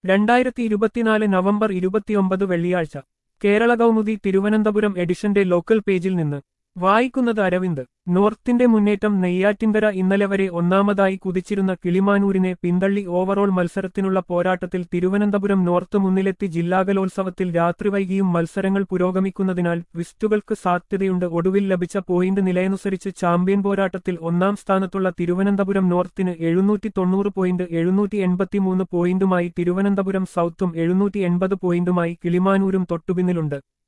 2024 November 29 വെള്ളിയാഴ്ച കേരള കൗമുദി തിരുവനന്തപുരം എഡിഷന്റെ local പേജിൽ നിന്ന് വായിക്കുന്നത് അരവിന്ദ്. നോർത്തിന്റെ മുന്നേറ്റം. നെയ്യാറ്റിൻകര ഇന്നലെ വരെ ഒന്നാമതായി കുതിച്ചിരുന്ന കിളിമാനൂരിനെ പിന്തള്ളി ഓവറോൾ മത്സരത്തിനുള്ള പോരാട്ടത്തിൽ തിരുവനന്തപുരം നോർത്ത് മുന്നിലെത്തി. ജില്ലാകലോത്സവത്തിൽ രാത്രി വൈകിയും മത്സരങ്ങൾ പുരോഗമിക്കുന്നതിനാൽ ട്വിസ്റ്റുകൾക്ക് സാധ്യതയുണ്ട്. ഒടുവിൽ ലഭിച്ച പോയിന്റ് നിലയനുസരിച്ച് ചാമ്പ്യൻ പോരാട്ടത്തിൽ ഒന്നാം സ്ഥാനത്തുള്ള തിരുവനന്തപുരം നോർത്തിന് 790 പോയിന്റ്, 783 പോയിന്റുമായി തിരുവനന്തപുരം സൗത്തും 780 പോയിന്റുമായി കിളിമാനൂരും തൊട്ടുപിന്നിലുണ്ട്.